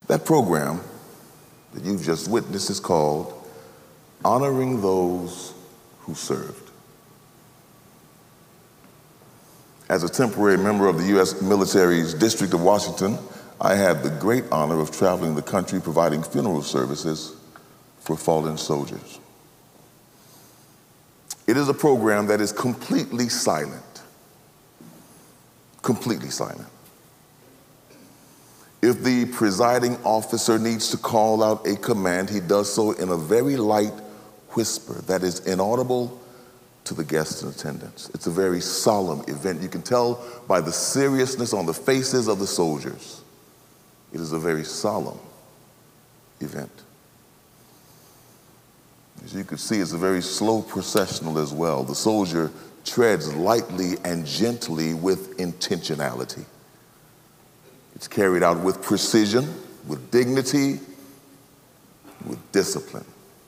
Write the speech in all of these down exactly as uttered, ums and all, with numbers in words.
That program that you've just witnessed is called Honoring Those Who Served. As a temporary member of the U S military's District of Washington, I had the great honor of traveling the country providing funeral services for fallen soldiers. It is a program that is completely silent, completely silent. If the presiding officer needs to call out a command, he does so in a very light whisper that is inaudible to the guests in attendance. It's a very solemn event. You can tell by the seriousness on the faces of the soldiers. It is a very solemn event. As you can see, it's a very slow processional as well. The soldier treads lightly and gently with intentionality. It's carried out with precision, with dignity, with discipline.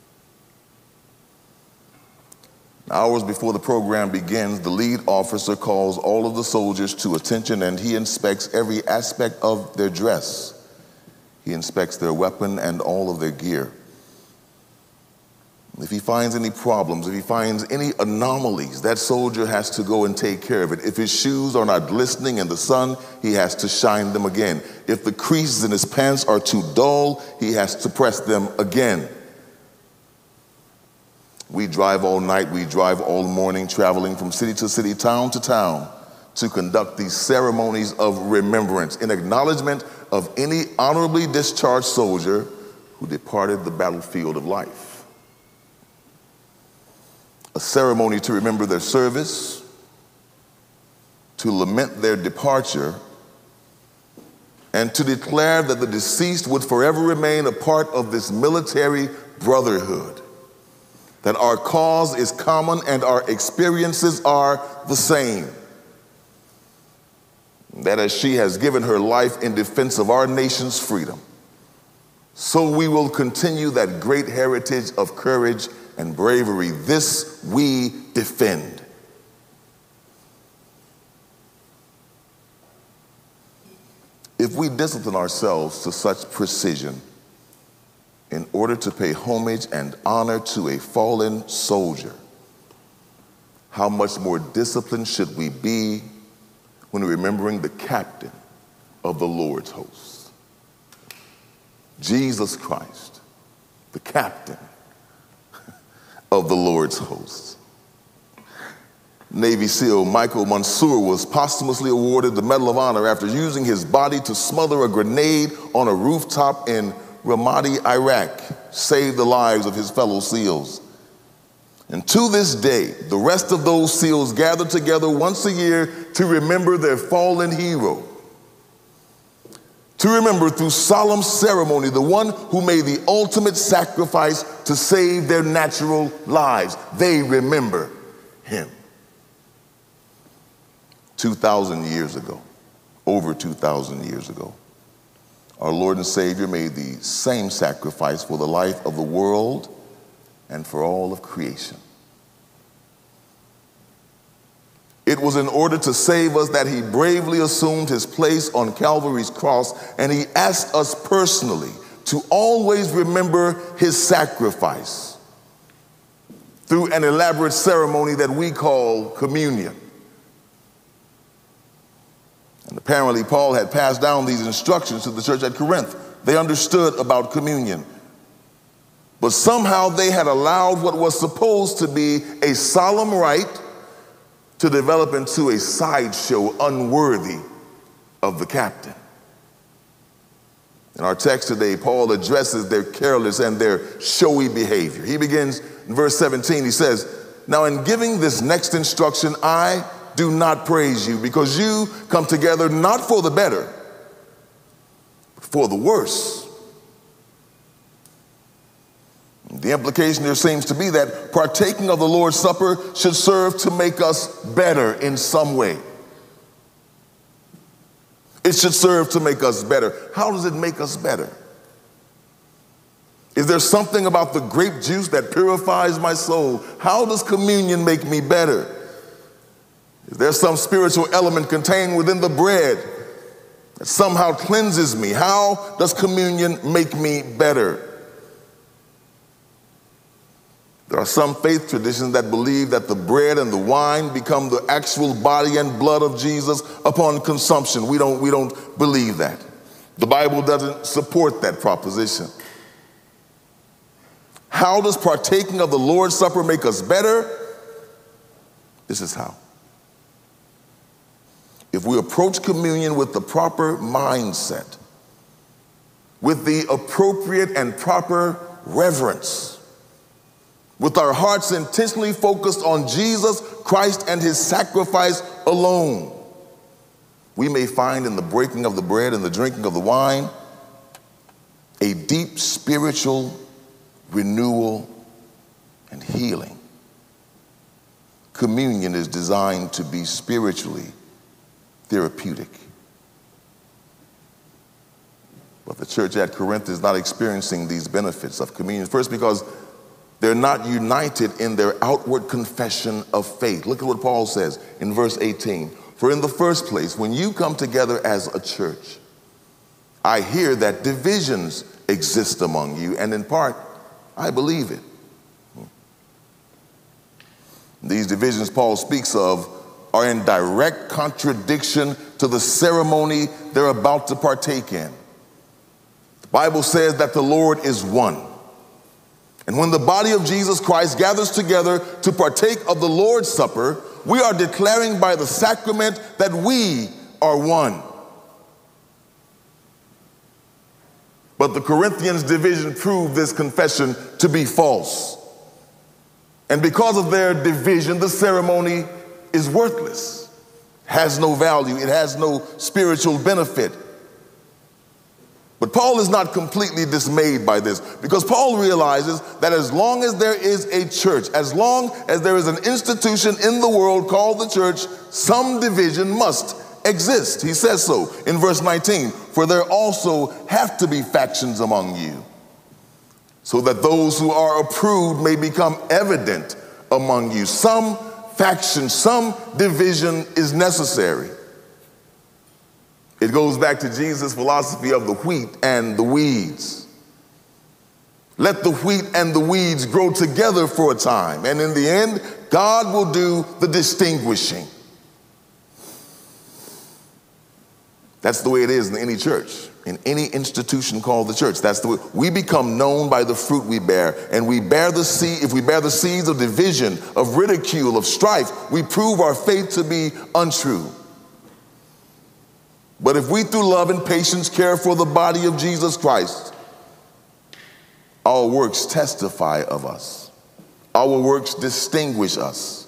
Hours before the program begins, the lead officer calls all of the soldiers to attention and he inspects every aspect of their dress. He inspects their weapon and all of their gear. If he finds any problems, if he finds any anomalies, that soldier has to go and take care of it. If his shoes are not glistening in the sun, he has to shine them again. If the creases in his pants are too dull, he has to press them again. We drive all night, we drive all morning, traveling from city to city, town to town, to conduct these ceremonies of remembrance in acknowledgement of any honorably discharged soldier who departed the battlefield of life. A ceremony to remember their service, to lament their departure, and to declare that the deceased would forever remain a part of this military brotherhood, that our cause is common and our experiences are the same, that as she has given her life in defense of our nation's freedom, so we will continue that great heritage of courage and bravery. This we defend. If we discipline ourselves to such precision in order to pay homage and honor to a fallen soldier, how much more disciplined should we be when remembering the captain of the Lord's hosts, Jesus Christ, the captain of the Lord's hosts. Navy SEAL Michael Mansour was posthumously awarded the Medal of Honor after using his body to smother a grenade on a rooftop in Ramadi, Iraq, saved the lives of his fellow SEALs. And to this day, the rest of those SEALs gather together once a year to remember their fallen hero. To remember through solemn ceremony the one who made the ultimate sacrifice to save their natural lives. They remember him. two thousand years ago, over two thousand years ago, our Lord and Savior made the same sacrifice for the life of the world and for all of creation. It was in order to save us that he bravely assumed his place on Calvary's cross, and he asked us personally to always remember his sacrifice through an elaborate ceremony that we call communion. And apparently Paul had passed down these instructions to the church at Corinth. They understood about communion. But somehow they had allowed what was supposed to be a solemn rite to develop into a sideshow unworthy of the captain. In our text today, Paul addresses their careless and their showy behavior. He begins in verse seventeen, he says, "Now in giving this next instruction, I do not praise you, because you come together not for the better, but for the worse." The implication there seems to be that partaking of the Lord's Supper should serve to make us better in some way. It should serve to make us better. How does it make us better? Is there something about the grape juice that purifies my soul? How does communion make me better? Is there some spiritual element contained within the bread that somehow cleanses me. How does communion make me better? There are some faith traditions that believe that the bread and the wine become the actual body and blood of Jesus upon consumption. We don't, we don't believe that. The Bible doesn't support that proposition. How does partaking of the Lord's Supper make us better? This is how. If we approach communion with the proper mindset, with the appropriate and proper reverence, with our hearts intentionally focused on Jesus Christ and his sacrifice alone, we may find in the breaking of the bread and the drinking of the wine a deep spiritual renewal and healing. Communion is designed to be spiritually therapeutic. But the church at Corinth is not experiencing these benefits of communion. First, because they're not united in their outward confession of faith. Look at what Paul says in verse eighteen. For in the first place, when you come together as a church, I hear that divisions exist among you, and in part, I believe it. These divisions Paul speaks of are in direct contradiction to the ceremony they're about to partake in. The Bible says that the Lord is one. And when the body of Jesus Christ gathers together to partake of the Lord's Supper, we are declaring by the sacrament that we are one. But the Corinthians' division proved this confession to be false. And because of their division, the ceremony is worthless, has no value, it has no spiritual benefit. But Paul is not completely dismayed by this, because Paul realizes that as long as there is a church, as long as there is an institution in the world called the church, some division must exist. He says so in verse nineteen, for there also have to be factions among you, so that those who are approved may become evident among you. Some faction, some division is necessary. It goes back to Jesus' philosophy of the wheat and the weeds. Let the wheat and the weeds grow together for a time, and in the end, God will do the distinguishing. That's the way it is in any church, in any institution called the church. That's the way we become known by the fruit we bear, and we bear the seed. If we bear the seeds of division, of ridicule, of strife, we prove our faith to be untrue. But if we through love and patience care for the body of Jesus Christ, our works testify of us. Our works distinguish us.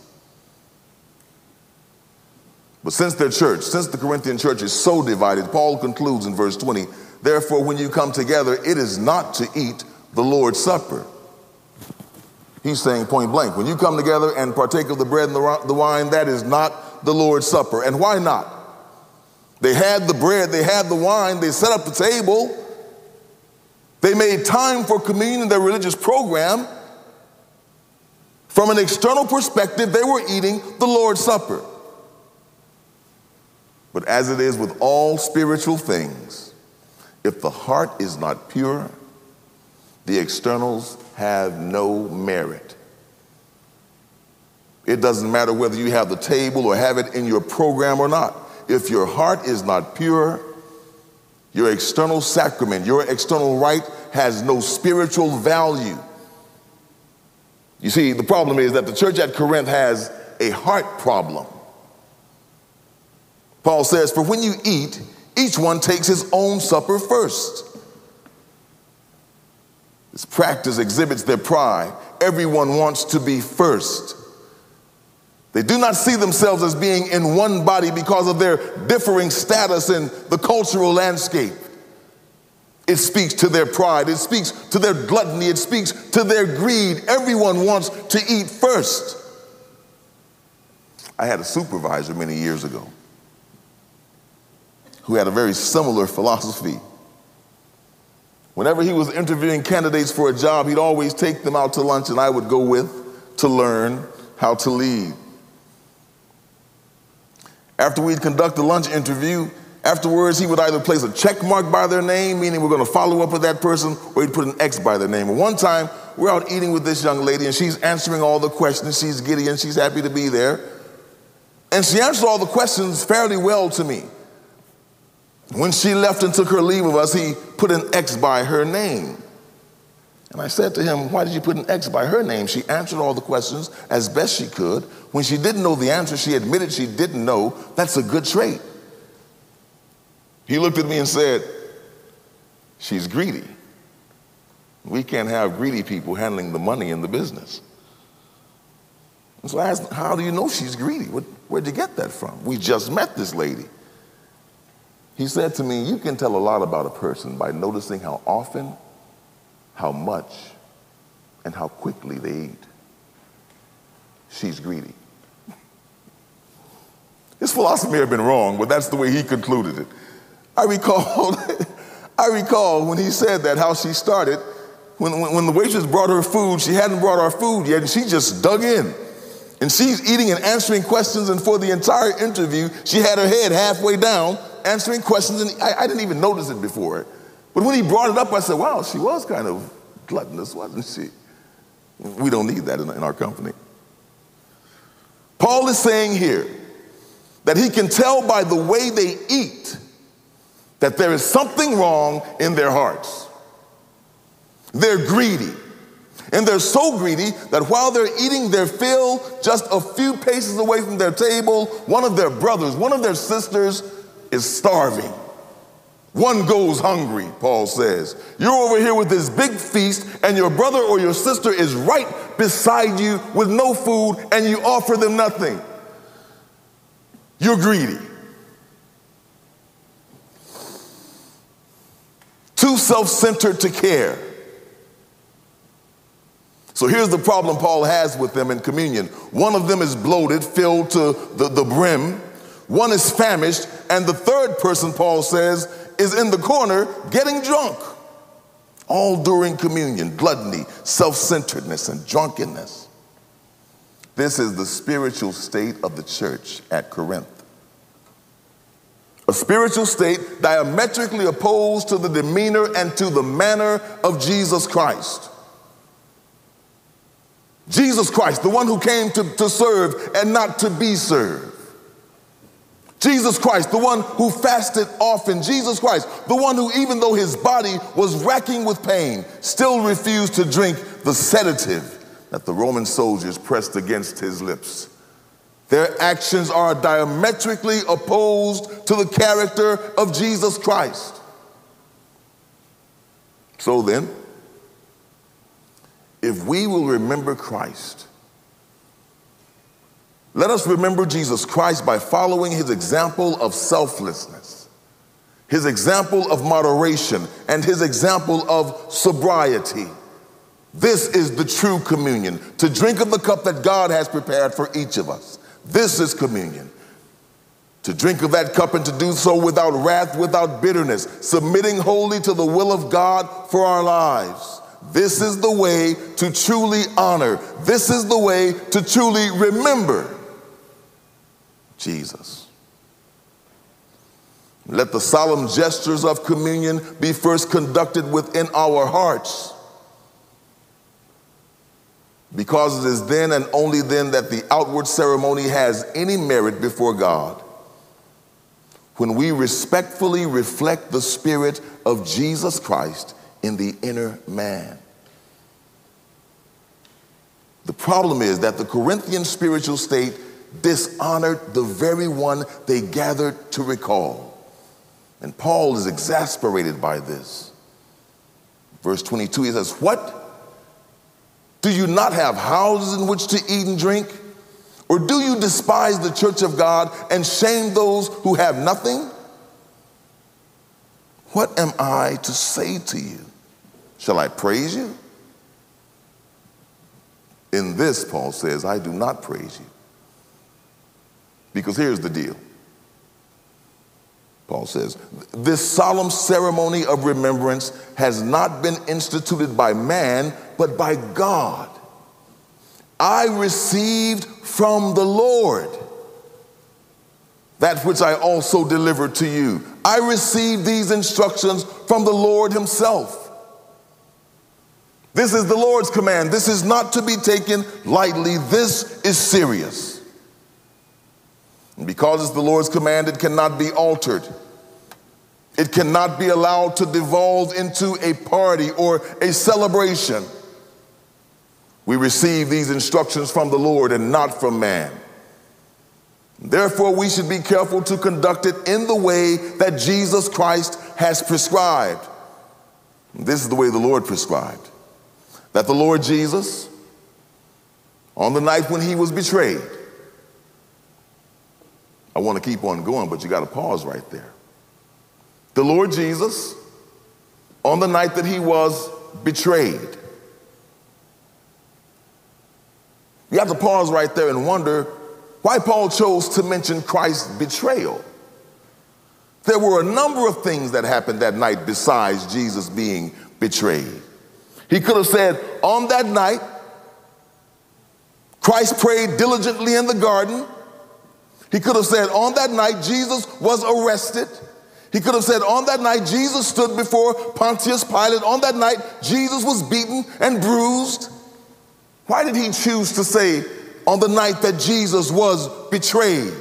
But since their church, since the Corinthian church is so divided, Paul concludes in verse twenty, therefore when you come together, it is not to eat the Lord's Supper. He's saying point blank, when you come together and partake of the bread and the wine, that is not the Lord's Supper. And why not? They had the bread, they had the wine, they set up the table. They made time for communion in their religious program. From an external perspective, they were eating the Lord's Supper. But as it is with all spiritual things, if the heart is not pure, the externals have no merit. It doesn't matter whether you have the table or have it in your program or not. If your heart is not pure, your external sacrament, your external rite has no spiritual value. You see, the problem is that the church at Corinth has a heart problem. Paul says, for when you eat, each one takes his own supper first. This practice exhibits their pride. Everyone wants to be first. They do not see themselves as being in one body because of their differing status in the cultural landscape. It speaks to their pride. It speaks to their gluttony. It speaks to their greed. Everyone wants to eat first. I had a supervisor many years ago who had a very similar philosophy. Whenever he was interviewing candidates for a job, he'd always take them out to lunch, and I would go with to learn how to lead. After we'd conduct the lunch interview, Afterwards, he would either place a check mark by their name, meaning we're going to follow up with that person, or he'd put an X by their name. And one time, we're out eating with this young lady, and she's answering all the questions. She's giddy, and she's happy to be there. And she answered all the questions fairly well to me. When she left and took her leave of us, he put an X by her name. And I said to him, why did you put an X by her name? She answered all the questions as best she could. When she didn't know the answer, she admitted she didn't know. That's a good trait. He looked at me and said, she's greedy. We can't have greedy people handling the money in the business. And so I asked, how do you know she's greedy? What, where'd you get that from? We just met this lady. He said to me, you can tell a lot about a person by noticing how often, how much, and how quickly they eat. She's greedy. His philosophy may have been wrong, but that's the way he concluded it. I recall, I recall when he said that, how she started. When, when, when the waitress brought her food, she hadn't brought our food yet, and she just dug in. And she's eating and answering questions, and for the entire interview, she had her head halfway down, answering questions, and I, I didn't even notice it before. But when he brought it up, I said, wow, she was kind of gluttonous, wasn't she? We don't need that in, in our company. Paul is saying here that he can tell by the way they eat that there is something wrong in their hearts. They're greedy. And they're so greedy that while they're eating their fill, just a few paces away from their table, one of their brothers, one of their sisters is starving. One goes hungry, Paul says. You're over here with this big feast, and your brother or your sister is right beside you with no food, and you offer them nothing. You're greedy. Too self-centered to care. So here's the problem Paul has with them in communion. One of them is bloated, filled to the, the brim. One is famished, and the third person, Paul says, is in the corner getting drunk. All during communion, gluttony, self-centeredness, and drunkenness. This is the spiritual state of the church at Corinth. A spiritual state diametrically opposed to the demeanor and to the manner of Jesus Christ. Jesus Christ, the one who came to, to serve and not to be served. Jesus Christ, the one who fasted often. Jesus Christ, the one who, even though his body was racking with pain, still refused to drink the sedative that the Roman soldiers pressed against his lips. Their actions are diametrically opposed to the character of Jesus Christ. So then, if we will remember Christ, let us remember Jesus Christ by following his example of selflessness, his example of moderation, and his example of sobriety. This is the true communion, to drink of the cup that God has prepared for each of us. This is communion. To drink of that cup and to do so without wrath, without bitterness, submitting wholly to the will of God for our lives. This is the way to truly honor. This is the way to truly remember Jesus. Let the solemn gestures of communion be first conducted within our hearts, because it is then and only then that the outward ceremony has any merit before God. When we respectfully reflect the Spirit of Jesus Christ in the inner man. The problem is that the Corinthian spiritual state dishonored the very one they gathered to recall. And Paul is exasperated by this. Verse twenty-two, he says, what? Do you not have houses in which to eat and drink? Or do you despise the church of God and shame those who have nothing? What am I to say to you? Shall I praise you? In this, Paul says, I do not praise you. Because here's the deal. Paul says, this solemn ceremony of remembrance has not been instituted by man, but by God. I received from the Lord that which I also delivered to you. I received these instructions from the Lord himself. This is the Lord's command. This is not to be taken lightly. This is serious. And because it's the Lord's command, it cannot be altered. It cannot be allowed to devolve into a party or a celebration. We receive these instructions from the Lord and not from man. Therefore, we should be careful to conduct it in the way that Jesus Christ has prescribed. This is the way the Lord prescribed. That the Lord Jesus, on the night when he was betrayed, I want to keep on going, but you got to pause right there. The Lord Jesus, on the night that he was betrayed, you have to pause right there and wonder why Paul chose to mention Christ's betrayal. There were a number of things that happened that night besides Jesus being betrayed. He could have said, on that night, Christ prayed diligently in the garden. He could have said, on that night, Jesus was arrested. He could have said, on that night, Jesus stood before Pontius Pilate. On that night, Jesus was beaten and bruised. Why did he choose to say, on the night that Jesus was betrayed?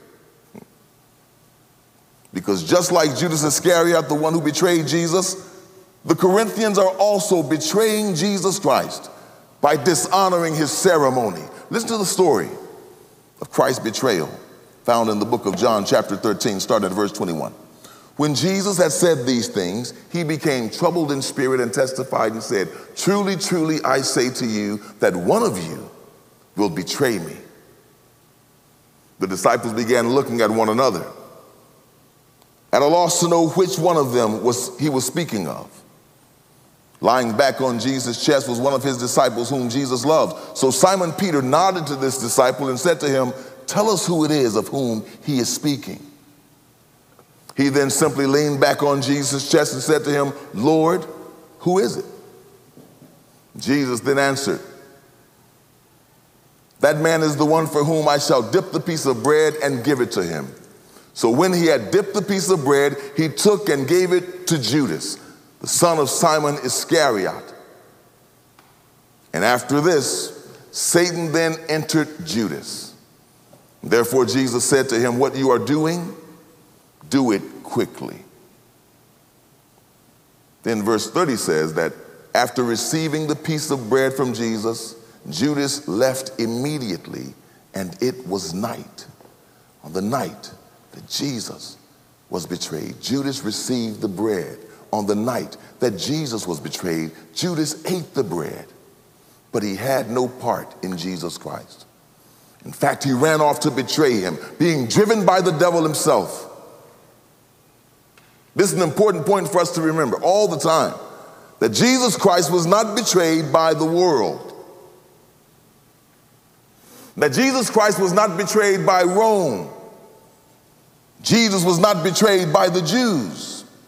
Because just like Judas Iscariot, the one who betrayed Jesus, the Corinthians are also betraying Jesus Christ by dishonoring his ceremony. Listen to the story of Christ's betrayal found in the book of John, chapter thirteen, starting at verse twenty-one. When Jesus had said these things, he became troubled in spirit and testified and said, truly, truly, I say to you that one of you will betray me. The disciples began looking at one another, at a loss to know which one of them was he was speaking of. Lying back on Jesus' chest was one of his disciples whom Jesus loved. So Simon Peter nodded to this disciple and said to him, tell us who it is of whom he is speaking. He then simply leaned back on Jesus' chest and said to him, Lord, who is it? Jesus then answered, that man is the one for whom I shall dip the piece of bread and give it to him. So when he had dipped the piece of bread, he took and gave it to Judas, the son of Simon Iscariot. And after this, Satan then entered Judas. Therefore, Jesus said to him, what you are doing, do it quickly. Then verse thirty says that after receiving the piece of bread from Jesus, Judas left immediately, and it was night. On the night that Jesus was betrayed, Judas received the bread. On the night that Jesus was betrayed, Judas ate the bread, but he had no part in Jesus Christ. In fact, he ran off to betray him, being driven by the devil himself. This is an important point for us to remember all the time, that Jesus Christ was not betrayed by the world. That Jesus Christ was not betrayed by Rome. Jesus was not betrayed by the Jews.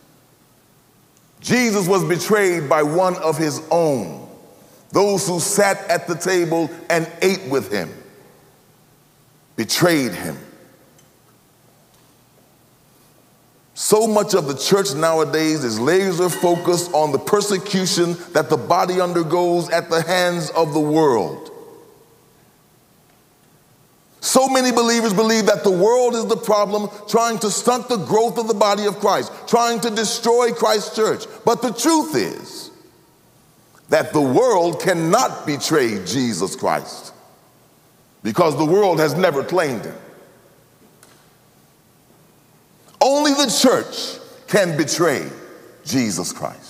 Jesus was betrayed by one of his own, those who sat at the table and ate with him, betrayed him. So much of the church nowadays is laser focused on the persecution that the body undergoes at the hands of the world. So many believers believe that the world is the problem, trying to stunt the growth of the body of Christ, trying to destroy Christ's church. But the truth is that the world cannot betray Jesus Christ because the world has never claimed him. Only the church can betray Jesus Christ.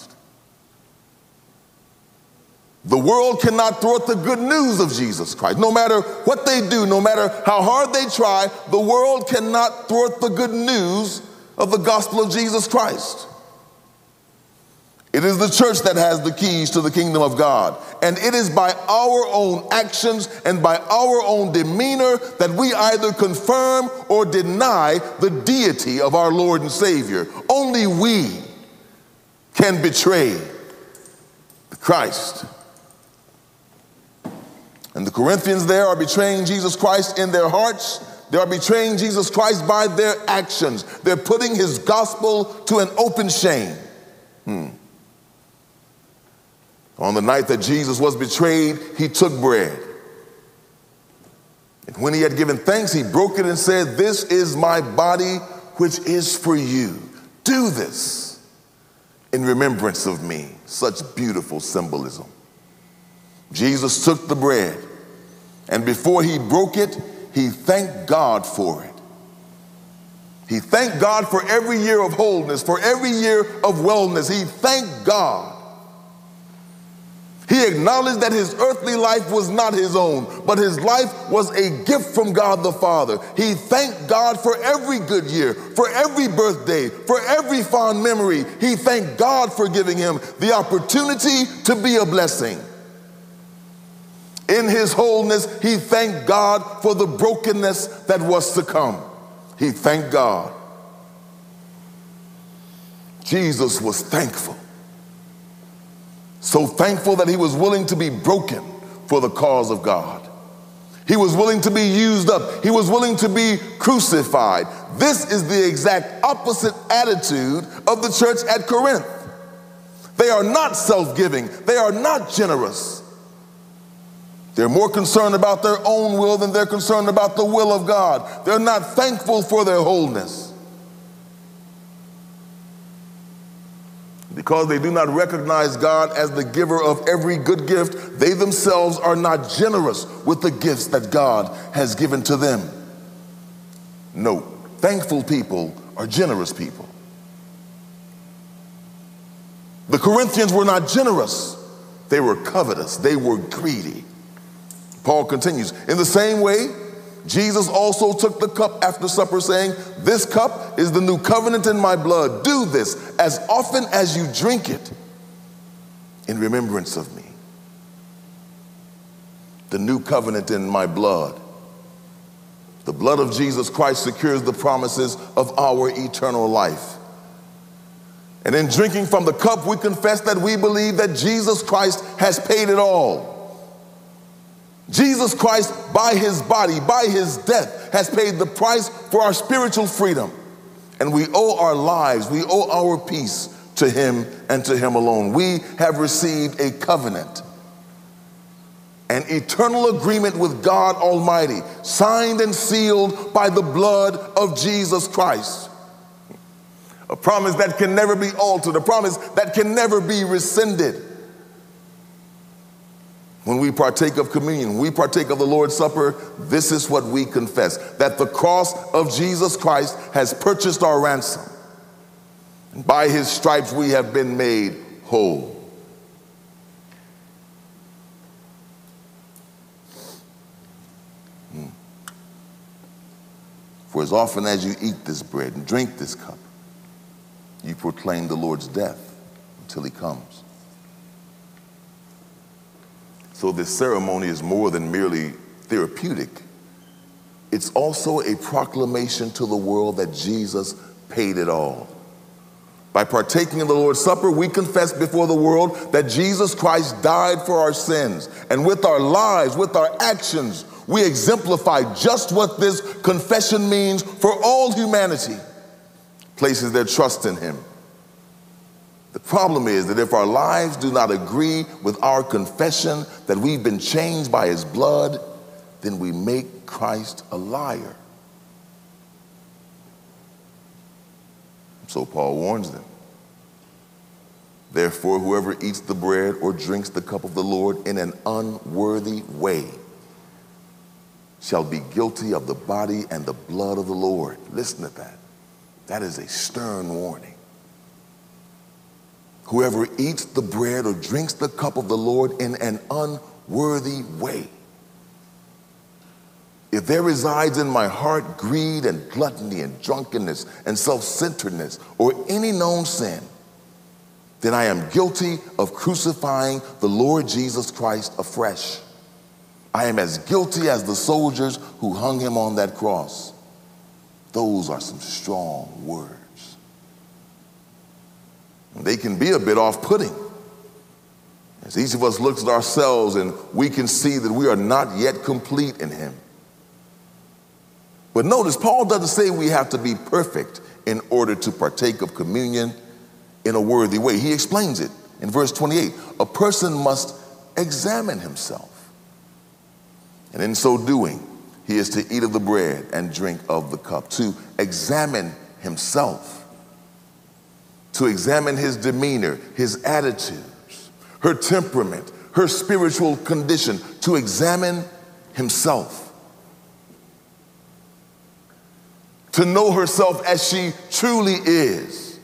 The world cannot thwart the good news of Jesus Christ. No matter what they do, no matter how hard they try, the world cannot thwart the good news of the gospel of Jesus Christ. It is the church that has the keys to the kingdom of God. And it is by our own actions and by our own demeanor that we either confirm or deny the deity of our Lord and Savior. Only we can betray Christ. And the Corinthians there are betraying Jesus Christ in their hearts. They are betraying Jesus Christ by their actions. They're putting his gospel to an open shame. Hmm. On the night that Jesus was betrayed, he took bread. And when he had given thanks, he broke it and said, "This is my body, which is for you. Do this in remembrance of me." Such beautiful symbolism. Jesus took the bread, and before he broke it, he thanked God for it. He thanked God for every year of wholeness, for every year of wellness. He thanked God. He acknowledged that his earthly life was not his own, but his life was a gift from God the Father. He thanked God for every good year, for every birthday, for every fond memory. He thanked God for giving him the opportunity to be a blessing. In his wholeness, he thanked God for the brokenness that was to come. He thanked God. Jesus was thankful. So thankful that he was willing to be broken for the cause of God. He was willing to be used up. He was willing to be crucified. This is the exact opposite attitude of the church at Corinth. They are not self-giving. They are not generous. They're more concerned about their own will than they're concerned about the will of God. They're not thankful for their wholeness. Because they do not recognize God as the giver of every good gift, they themselves are not generous with the gifts that God has given to them. Note, thankful people are generous people. The Corinthians were not generous. They were covetous. They were greedy. Paul continues, in the same way, Jesus also took the cup after supper, saying, "This cup is the new covenant in my blood. Do this as often as you drink it in remembrance of me." The new covenant in my blood. The blood of Jesus Christ secures the promises of our eternal life. And in drinking from the cup, we confess that we believe that Jesus Christ has paid it all. Jesus Christ, by his body, by his death, has paid the price for our spiritual freedom. And we owe our lives, we owe our peace to him and to him alone. We have received a covenant, an eternal agreement with God Almighty, signed and sealed by the blood of Jesus Christ. A promise that can never be altered, a promise that can never be rescinded. When we partake of communion, when we partake of the Lord's Supper, this is what we confess, that the cross of Jesus Christ has purchased our ransom. And by his stripes we have been made whole. Hmm. For as often as you eat this bread and drink this cup, you proclaim the Lord's death until he comes. So this ceremony is more than merely therapeutic. It's also a proclamation to the world that Jesus paid it all. By partaking in the Lord's Supper, we confess before the world that Jesus Christ died for our sins. And with our lives, with our actions, we exemplify just what this confession means for all humanity. Places their trust in him. The problem is that if our lives do not agree with our confession that we've been changed by his blood, then we make Christ a liar. So Paul warns them. Therefore, whoever eats the bread or drinks the cup of the Lord in an unworthy way shall be guilty of the body and the blood of the Lord. Listen to that. That is a stern warning. Whoever eats the bread or drinks the cup of the Lord in an unworthy way. If there resides in my heart greed and gluttony and drunkenness and self-centeredness or any known sin, then I am guilty of crucifying the Lord Jesus Christ afresh. I am as guilty as the soldiers who hung him on that cross. Those are some strong words. They can be a bit off-putting. As each of us looks at ourselves and we can see that we are not yet complete in him. But notice, Paul doesn't say we have to be perfect in order to partake of communion in a worthy way. He explains it in verse twenty-eight. A person must examine himself, and in so doing, he is to eat of the bread and drink of the cup. To examine himself, to examine his demeanor, his attitudes, her temperament, her spiritual condition, to examine himself, to know herself as she truly is.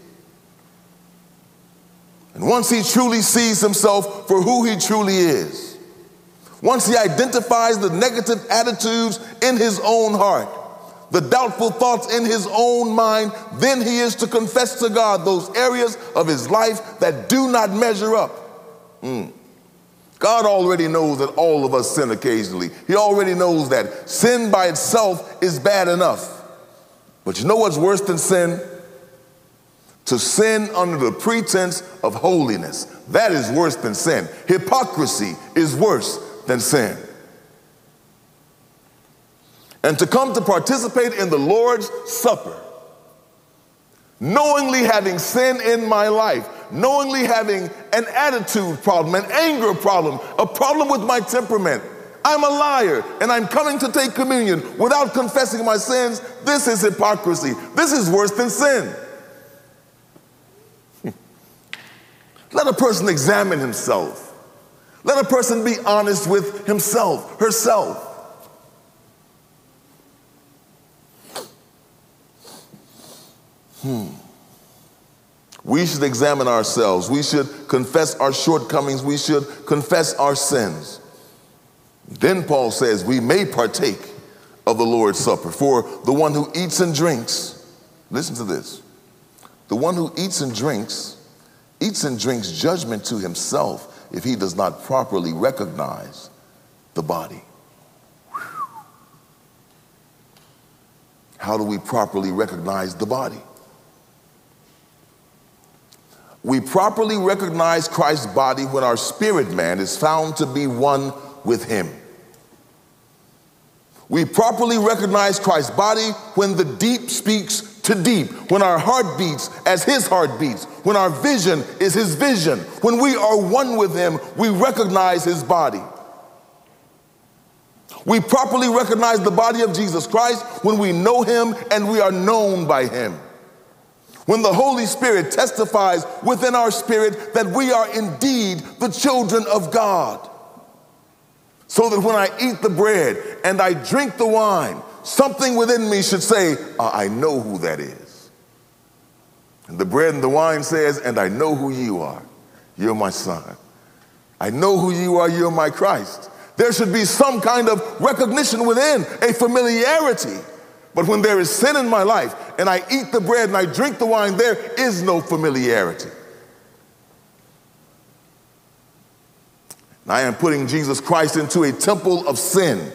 And once he truly sees himself for who he truly is, once he identifies the negative attitudes in his own heart, the doubtful thoughts in his own mind, then he is to confess to God those areas of his life that do not measure up. Mm. God already knows that all of us sin occasionally. He already knows that sin by itself is bad enough. But you know what's worse than sin? To sin under the pretense of holiness. That is worse than sin. Hypocrisy is worse than sin. And to come to participate in the Lord's Supper, knowingly having sin in my life, knowingly having an attitude problem, an anger problem, a problem with my temperament, I'm a liar and I'm coming to take communion without confessing my sins, this is hypocrisy. This is worse than sin. Let a person examine himself. Let a person be honest with himself, herself. Hmm. We should examine ourselves. We should confess our shortcomings. We should confess our sins. Then Paul says we may partake of the Lord's Supper. For the one who eats and drinks, listen to this, the one who eats and drinks, eats and drinks judgment to himself if he does not properly recognize the body. How do we properly recognize the body? We properly recognize Christ's body when our spirit man is found to be one with him. We properly recognize Christ's body when the deep speaks to deep, when our heart beats as his heart beats, when our vision is his vision. When we are one with him, we recognize his body. We properly recognize the body of Jesus Christ when we know him and we are known by him. When the Holy Spirit testifies within our spirit that we are indeed the children of God. So that when I eat the bread and I drink the wine, something within me should say, I know who that is. And the bread and the wine says, and I know who you are. You're my son. I know who you are. You're my Christ. There should be some kind of recognition within, a familiarity. But when there is sin in my life and I eat the bread and I drink the wine, there is no familiarity. And I am putting Jesus Christ into a temple of sin.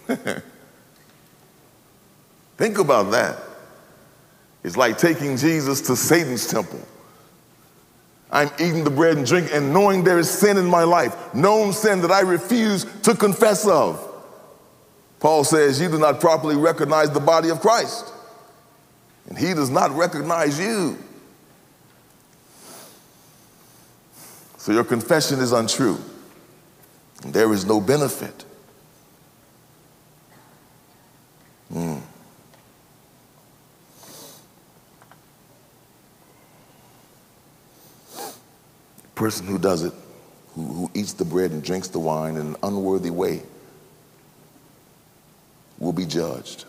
Think about that. It's like taking Jesus to Satan's temple. I'm eating the bread and drinking and knowing there is sin in my life, known sin that I refuse to confess of. Paul says you do not properly recognize the body of Christ, and he does not recognize you. So your confession is untrue, and there is no benefit. Mm. Person who does it, who, who eats the bread and drinks the wine in an unworthy way, will be judged.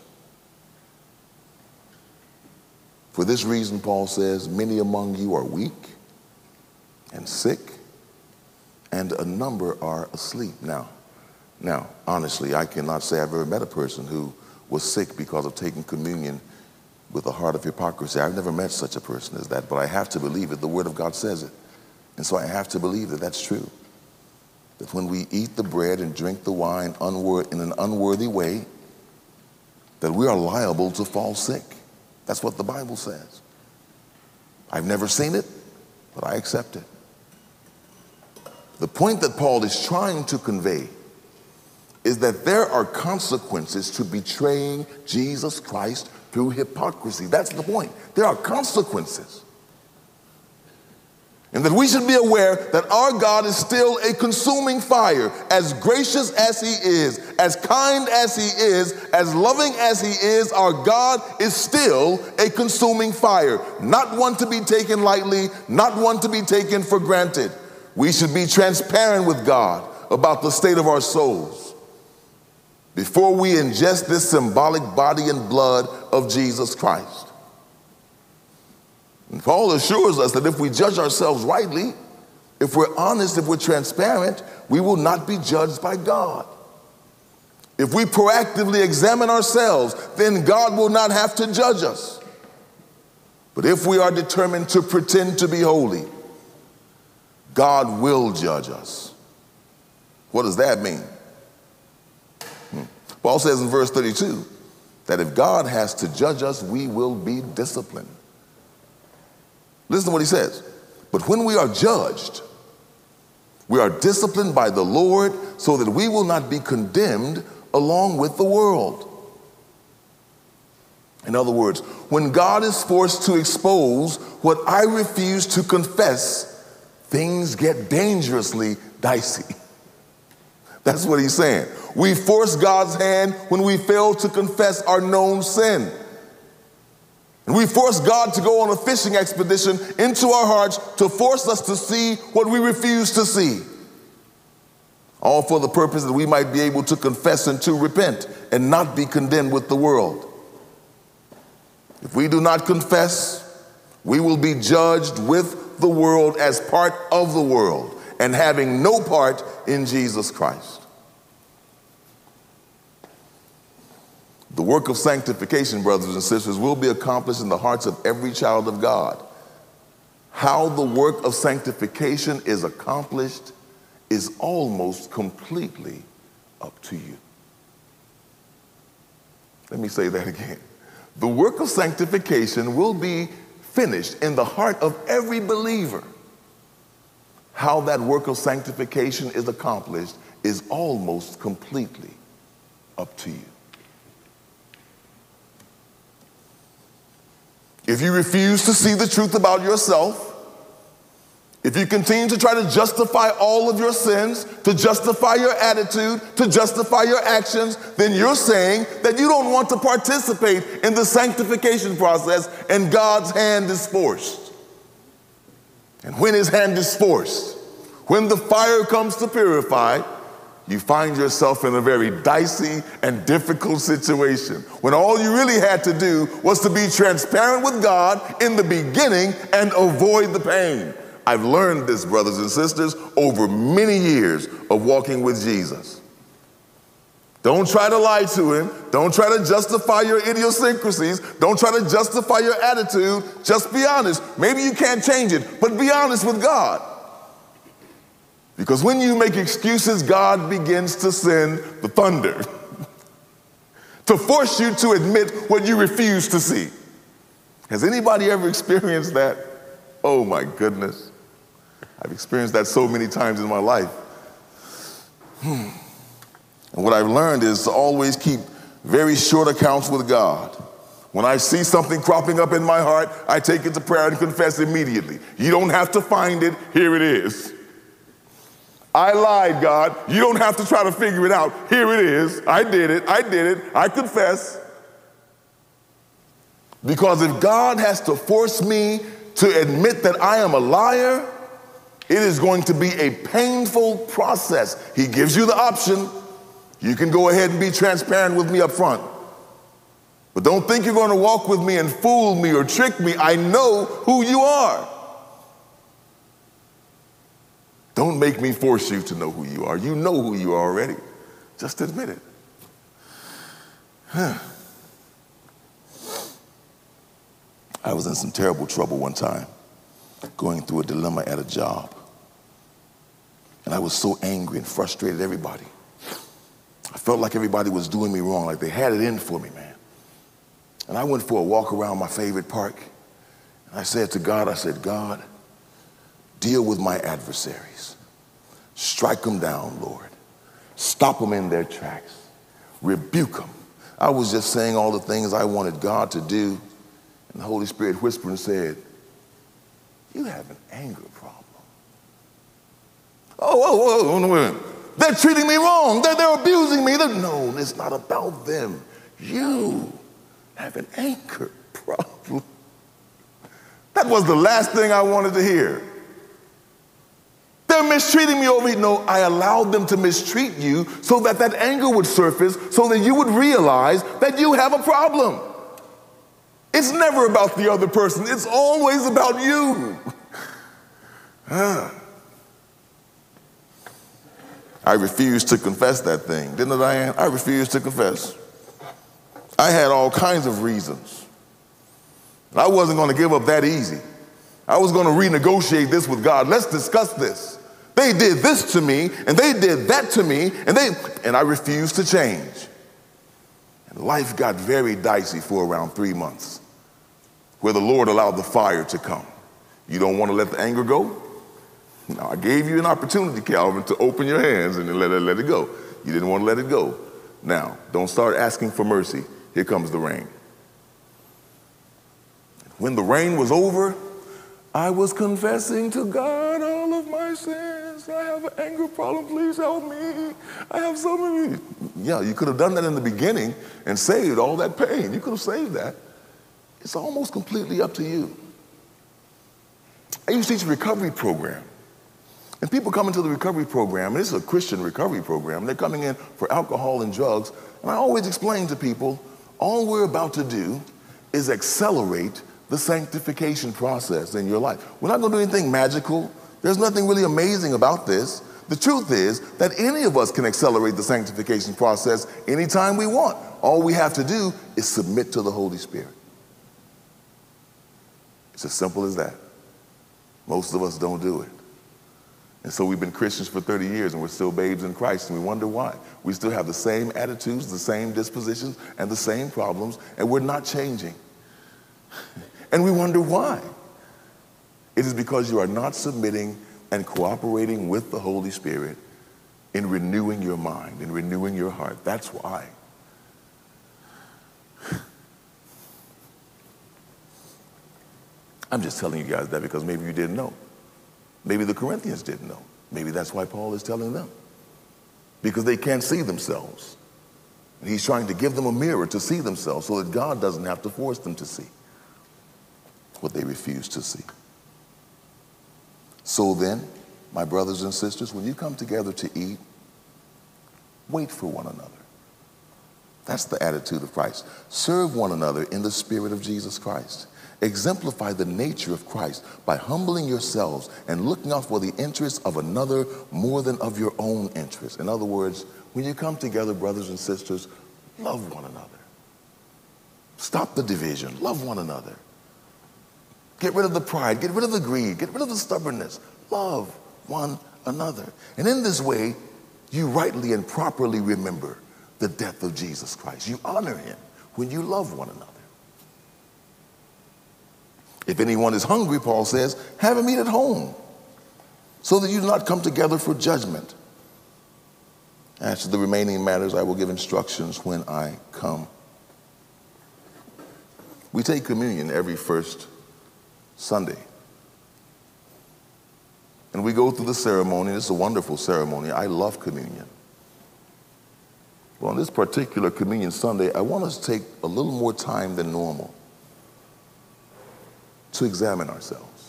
For this reason, Paul says, many among you are weak and sick, and a number are asleep. Now, now, honestly, I cannot say I've ever met a person who was sick because of taking communion with a heart of hypocrisy. I've never met such a person as that, but I have to believe it. The Word of God says it. And so I have to believe that that's true. That when we eat the bread and drink the wine unwor- in an unworthy way, that we are liable to fall sick. That's what the Bible says. I've never seen it, but I accept it. The point that Paul is trying to convey is that there are consequences to betraying Jesus Christ through hypocrisy. That's the point. There are consequences. And that we should be aware that our God is still a consuming fire. As gracious as he is, as kind as he is, as loving as he is, our God is still a consuming fire. Not one to be taken lightly, not one to be taken for granted. We should be transparent with God about the state of our souls before we ingest this symbolic body and blood of Jesus Christ. And Paul assures us that if we judge ourselves rightly, if we're honest, if we're transparent, we will not be judged by God. If we proactively examine ourselves, then God will not have to judge us. But if we are determined to pretend to be holy, God will judge us. What does that mean? Hmm. Paul says in verse thirty-two that if God has to judge us, we will be disciplined. Listen to what he says. But when we are judged, we are disciplined by the Lord so that we will not be condemned along with the world. In other words, when God is forced to expose what I refuse to confess, things get dangerously dicey. That's what he's saying. We force God's hand when we fail to confess our known sin. And we force God to go on a fishing expedition into our hearts to force us to see what we refuse to see. All for the purpose that we might be able to confess and to repent and not be condemned with the world. If we do not confess, we will be judged with the world as part of the world and having no part in Jesus Christ. The work of sanctification, brothers and sisters, will be accomplished in the hearts of every child of God. How the work of sanctification is accomplished is almost completely up to you. Let me say that again. The work of sanctification will be finished in the heart of every believer. How that work of sanctification is accomplished is almost completely up to you. If you refuse to see the truth about yourself, if you continue to try to justify all of your sins, to justify your attitude, to justify your actions, then you're saying that you don't want to participate in the sanctification process and God's hand is forced. And when his hand is forced, when the fire comes to purify, you find yourself in a very dicey and difficult situation when all you really had to do was to be transparent with God in the beginning and avoid the pain. I've learned this, brothers and sisters, over many years of walking with Jesus. Don't try to lie to him. Don't try to justify your idiosyncrasies. Don't try to justify your attitude. Just be honest. Maybe you can't change it, but be honest with God. Because when you make excuses, God begins to send the thunder to force you to admit what you refuse to see. Has anybody ever experienced that? Oh my goodness. I've experienced that so many times in my life. Hmm. And what I've learned is to always keep very short accounts with God. When I see something cropping up in my heart, I take it to prayer and confess immediately. You don't have to find it. Here it is. I lied, God. You don't have to try to figure it out. Here it is. I did it. I did it. I confess. Because if God has to force me to admit that I am a liar, it is going to be a painful process. He gives you the option. You can go ahead and be transparent with me up front. But don't think you're going to walk with me and fool me or trick me. I know who you are. Don't make me force you to know who you are. You know who you are already. Just admit it. Huh. I was in some terrible trouble one time, going through a dilemma at a job. And I was so angry and frustrated at everybody. I felt like everybody was doing me wrong, like they had it in for me, man. And I went for a walk around my favorite park. And I said to God, I said, God, deal with my adversaries. Strike them down, Lord. Stop them in their tracks. Rebuke them. I was just saying all the things I wanted God to do, and the Holy Spirit whispered and said, you have an anger problem. Oh, oh, oh, no, wait a minute. They're treating me wrong. They're, they're abusing me. They're, no, it's not about them. You have an anger problem. That was the last thing I wanted to hear. They're mistreating me over here. No, I allowed them to mistreat you so that that anger would surface, so that you would realize that you have a problem. It's never about the other person. It's always about you. Ah. I refused to confess that thing. Didn't I, Diane? I refused to confess. I had all kinds of reasons. I wasn't going to give up that easy. I was going to renegotiate this with God. Let's discuss this. They did this to me, and they did that to me, and they and I refused to change. And life got very dicey for around three months, where the Lord allowed the fire to come. You don't want to let the anger go? Now, I gave you an opportunity, Calvin, to open your hands and let it, let it go. You didn't want to let it go. Now, don't start asking for mercy. Here comes the rain. When the rain was over, I was confessing to God all of my sins. I have an anger problem. Please help me. I have so many. Yeah, you could have done that in the beginning and saved all that pain. You could have saved that. It's almost completely up to you. I used to teach a recovery program. And people come into the recovery program, and this is a Christian recovery program. They're coming in for alcohol and drugs. And I always explain to people, all we're about to do is accelerate the sanctification process in your life. We're not going to do anything magical. There's nothing really amazing about this. The truth is that any of us can accelerate the sanctification process anytime we want. All we have to do is submit to the Holy Spirit. It's as simple as that. Most of us don't do it. And so we've been Christians for thirty years and we're still babes in Christ, and we wonder why. We still have the same attitudes, the same dispositions, and the same problems, and we're not changing. And we wonder why. It is because you are not submitting and cooperating with the Holy Spirit in renewing your mind, in renewing your heart. That's why. I'm just telling you guys that because maybe you didn't know. Maybe the Corinthians didn't know. Maybe that's why Paul is telling them. Because they can't see themselves. And he's trying to give them a mirror to see themselves so that God doesn't have to force them to see what they refuse to see. So then, my brothers and sisters, when you come together to eat, wait for one another. That's the attitude of Christ. Serve one another in the spirit of Jesus Christ. Exemplify the nature of Christ by humbling yourselves and looking out for the interests of another more than of your own interests. In other words, when you come together, brothers and sisters, love one another. Stop the division. Love one another. Get rid of the pride. Get rid of the greed. Get rid of the stubbornness. Love one another. And in this way, you rightly and properly remember the death of Jesus Christ. You honor him when you love one another. If anyone is hungry, Paul says, have him eat at home, so that you do not come together for judgment. As to the remaining matters, I will give instructions when I come. We take communion every first Sunday. And we go through the ceremony. It's a wonderful ceremony. I love communion. Well, on this particular communion Sunday, I want us to take a little more time than normal to examine ourselves.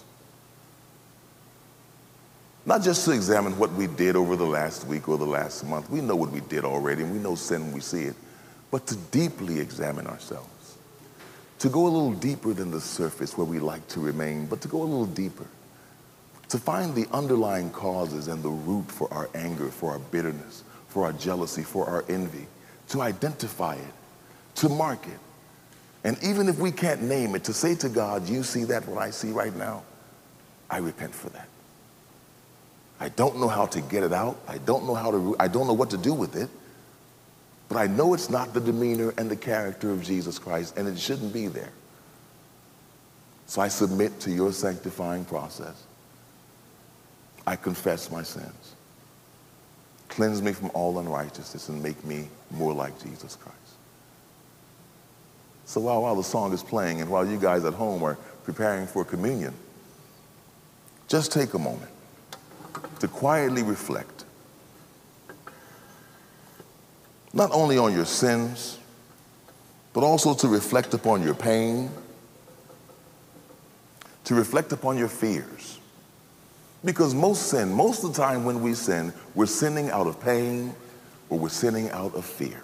Not just to examine what we did over the last week or the last month. We know what we did already, and we know sin when we see it. But to deeply examine ourselves. To go a little deeper than the surface where we like to remain, but to go a little deeper. To find the underlying causes and the root for our anger, for our bitterness, for our jealousy, for our envy. To identify it, to mark it. And even if we can't name it, to say to God, you see that what I see right now? I repent for that. I don't know how to get it out. I don't know how to, I don't know what to do with it. But I know it's not the demeanor and the character of Jesus Christ, and it shouldn't be there. So I submit to your sanctifying process. I confess my sins. Cleanse me from all unrighteousness and make me more like Jesus Christ. So while, while the song is playing and while you guys at home are preparing for communion, just take a moment to quietly reflect, not only on your sins, but also to reflect upon your pain, to reflect upon your fears. Because most sin, most of the time when we sin, we're sinning out of pain or we're sinning out of fear.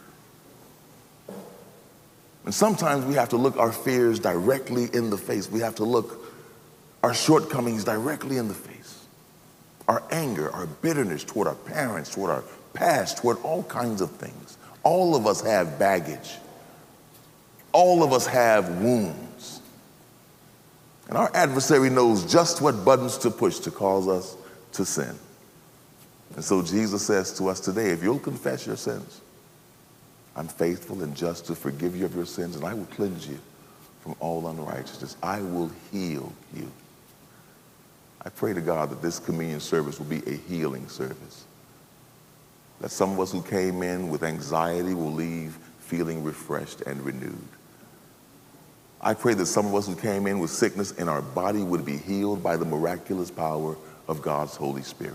And sometimes we have to look our fears directly in the face. We have to look our shortcomings directly in the face. Our anger, our bitterness toward our parents, toward our past, toward all kinds of things. All of us have baggage. All of us have wounds. And our adversary knows just what buttons to push to cause us to sin. And so Jesus says to us today, if you'll confess your sins, I'm faithful and just to forgive you of your sins, and I will cleanse you from all unrighteousness. I will heal you. I pray to God that this communion service will be a healing service. That some of us who came in with anxiety will leave feeling refreshed and renewed. I pray that some of us who came in with sickness in our body would be healed by the miraculous power of God's Holy Spirit.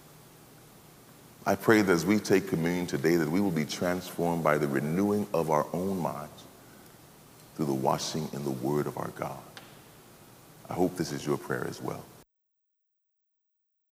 I pray that as we take communion today, that we will be transformed by the renewing of our own minds through the washing in the Word of our God. I hope this is your prayer as well.